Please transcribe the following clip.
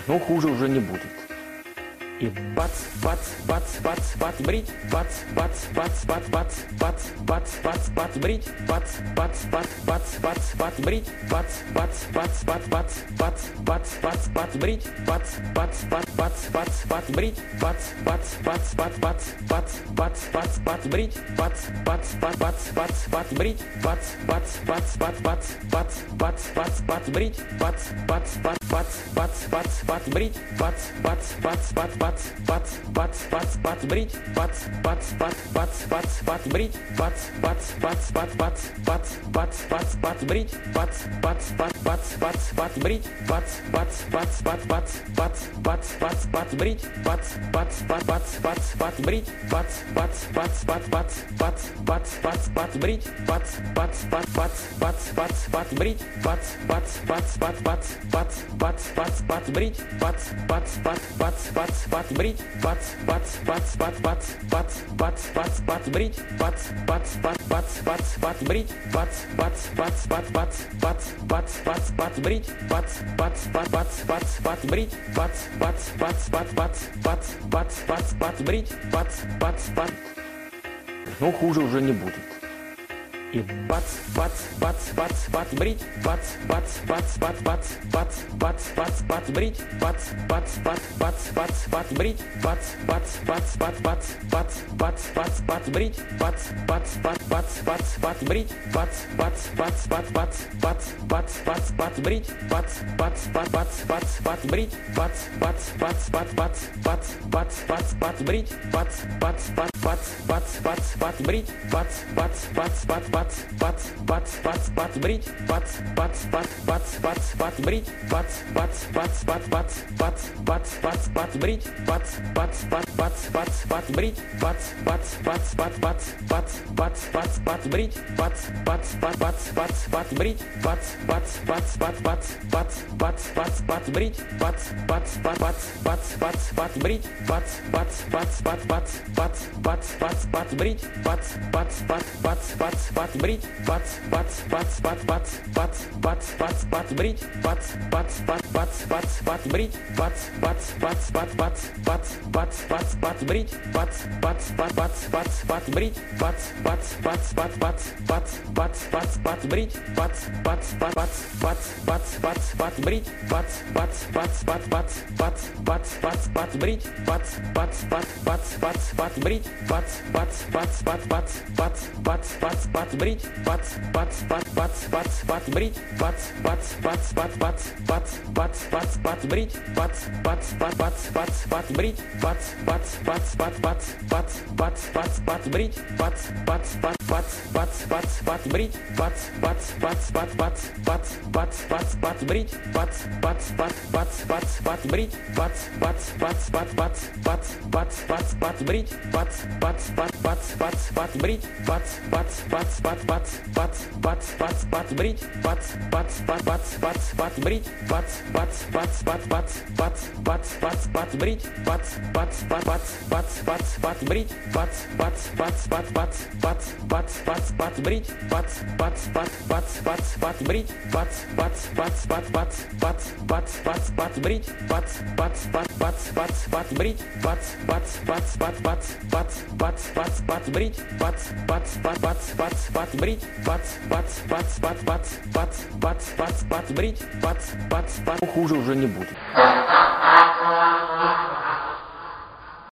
но хуже уже не будет. И бац, бац, бац, бац, бац, брить, бац, бац, бац, бац, бац, бац, бац, бац, бац, брить, бац, бац, бац, бац, бац, бац, брить, бац, бац, бац, бац, бац, бац, бац, бац, бац, брить, бац, бац, бац, бац, бац, бац, брить, бац, бац, бац, бац, бац, бац, бац, бац, бац, брить, бац, бац, бац, бац, бац, бац, брить, бац, бац, бац, бац, бац, бац, бац, бац, бац, брить, бац, бац, бац, бац, бац, бац, бац, брить, бац, бац, бац, бац, бац, бац, бац, бац, бац, брить, бац, бац, бац, бац, бац, бац, брить, бац, бац, бац, бац, бац, бац, бац, бац, бац, брить, бац, бац, бац, бац, бац, бац, брить, бац, бац, бац, бац, бац, бац, бац, бац, бац, брить, бац, бац, бац, бац, бац, бац, брить, бац, бац, бац, бац, бац, бац, бац, бац, бац, брить, бац, бац, бац, бац, бац, бац, бац, брить, бац, бац, бац, бац, бац, бац, бац, бац, бац, брить, бац, бац, бац, бац, бац, бац, брить, бац, бац, бац, бац, бац, бац, бац, бац, бац, брить, бац, бац, бац, бац, бац, бац, брить, бац, бац, бац, бац, бац, бац, бац, бац, бац, брить, бац, бац, бац, бац, бац, бац, брить, бац, бац, бац, бац, бац, бац, бац, бац, бац, брить, бац, бац, бац. Но хуже уже не будет. И бац, бац, бац, бац, бац, брить, бац, бац, бац, бац, бац, бац, бац, бац, бац, брить, бац, бац, бац, бац, бац, бац, брить, бац, бац, бац, бац, бац, бац, бац, бац, бац, брить, бац, бац, бац, бац, бац, бац, брить, бац, бац, бац, бац, бац, бац, бац, бац, бац, брить, бац, бац, бац, бац, бац, бац, брить, бац, бац, бац, бац, бац, бац, бац, бац, бац, брить, бац, бац, бац, бац, бац, бац, бац, брить, бац, бац, бац, бац, бац, бац, бац, бац, бац, брить, бац, бац, бац, бац, бац, бац, брить, бац, бац, бац, бац, бац, бац, бац, бац, бац, брить, бац, бац, бац, бац, бац, бац, брить, бац, бац, бац, бац, бац, бац, бац, бац, бац, брить, бац, бац, бац, бац, бац, бац, брить, бац, бац, бац, бац, бац, бац, бац, бац, бац, брить, бац, бац, бац, бац, бац, бац, бац, брить, бац, бац, бац, бац, бац, бац, бац, бац, бац, брить, бац, бац, бац, бац, бац, бац, брить, бац, бац, бац, бац, бац, бац, бац, бац, бац, брить, бац, бац, бац, бац, бац, бац, брить, бац, бац, бац, бац, бац, бац, бац, бац, бац, брить, бац, бац, бац, бац, бац, бац, брить, бац, бац, бац, бац, бац, бац, бац, бац, бац, брить, бац, бац, бац, бац, бац, бац, бац, брить, бац, бац, бац, бац, бац, бац, бац, бац, бац, брить, бац, бац, бац, бац, бац, бац, брить, бац, бац, бац, бац, бац, бац, бац, бац, бац, брить, бац, бац, бац, бац, бац, бац, брить, бац, бац, бац, бац, бац, бац, бац, бац, бац, брить, бац, бац, бац, бац, бац, бац, брить, бац, бац, бац, бац, бац, бац, бац, бац, бац, брить, бац, бац, бац, бац, бац, бац, бац, брить, бац, бац, бац, бац, бац, бац, бац, бац, бац, брить, бац, бац, бац, бац, бац, бац, брить, бац, бац, бац, бац, бац, бац, бац, бац, бац, брить, бац, бац, бац, бац, бац, бац, брить, бац, бац, бац, бац, бац, бац, бац, бац, бац, брить, бац, бац, бац, бац, бац, бац, брить, бац, бац, бац, бац, бац, бац, бац, бац, бац, брить, бац, бац, бац, бац, бац, бац, бац, брить, бац, бац, бац, бац, бац, бац, бац, бац, бац, брить, бац, бац, бац, бац, бац, бац, брить, бац, бац, бац, бац, бац, бац, бац, бац, бац, брить, бац, бац, бац, бац, бац, бац, брить, бац, бац, бац, бац, бац, бац, бац, бац, бац, брить, бац, бац, бац, бац, бац, бац, брить, бац, бац, бац, бац, бац, бац, бац, бац, бац, брить, бац, бац, бац. Хуже уже не будет.